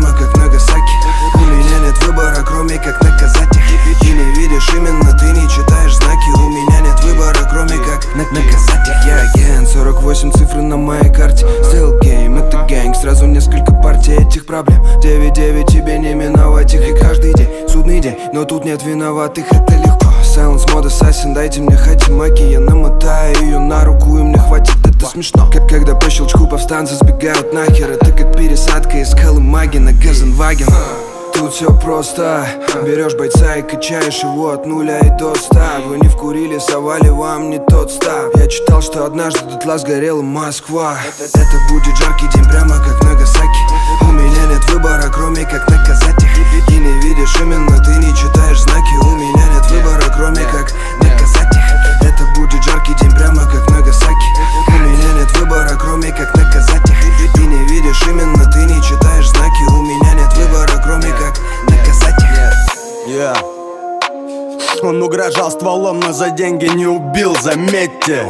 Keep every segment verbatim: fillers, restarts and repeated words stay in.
прямо как Нагасаки. У меня нет выбора, кроме как наказать их. Ты не видишь именно, ты не читаешь знаки. У меня нет выбора, кроме как наказать их. Я агент, сорок восемь цифры на моей карте. Still game, это гэнг, сразу несколько партий этих проблем. девять девять, тебе не миновать их. И каждый день судный день, но тут нет виноватых, это легко. Silence мод ассасин, дайте мне хатимаки. Я намотаю ее на руку, и мне хватит, это смешно. Как когда по щелчку повстанцы сбегают нахер. Это как пересадка из Колымаги на Газенваген. Тут все просто. Берешь бойца и качаешь его от нуля и до ста. Вы не вкурили, совали вам не тот став. Я читал, что однажды дотла сгорела Москва. Это, это будет жаркий день, прямо как Нагасаки. У меня нет выбора, кроме как наказать их. Ты не видишь именно, ты не читаешь знаки. У меня нет выбора, кроме как наказать их. Это будет жаркий день, прямо как Нагасаки. У меня нет выбора, кроме как наказать их. Ты не видишь именно, ты не читаешь знаки. У меня нет выбора, кроме как наказать их. Yeah. Он угрожал стволом, но за деньги не убил, заметьте.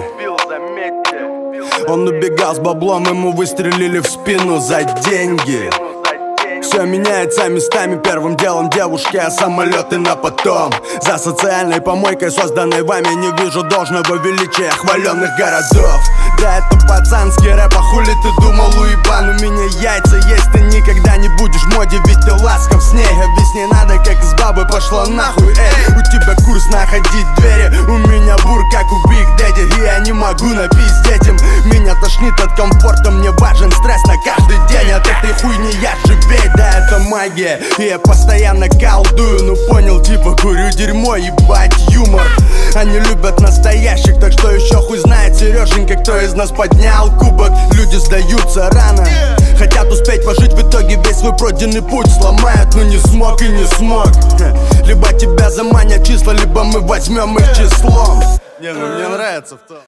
Он убегал с баблом, ему выстрелили в спину за деньги. Все меняется местами, первым делом девушки, а самолеты на потом. За социальной помойкой, созданной вами, не вижу должного величия хваленных городов. Да это пацанский рэп, а хули ты думал, уебан? У меня яйца есть, ты никогда не будешь в моде, ведь ты ласков с ней. Объясни надо, как из бабы пошла нахуй, эй. У тебя курс находить двери, у меня бур, как у Big Daddy. И я не могу напиздеть им, меня тошнит от комфорта, мне важен стресс на каждый день. От этой хуйни я живей, да это магия, и я постоянно колдую. Ну понял, типа курю дерьмо, ебать юмор. Они любят настоящих, так что еще хуй знает Сереженька, кто из нас поднял кубок. Люди сдаются рано, хотят успеть пожить, в итоге весь свой пройденный путь сломают, но не смог и не смог. Либо тебя заманят числа, либо мы возьмем их числом. Не, ну мне нравится в том.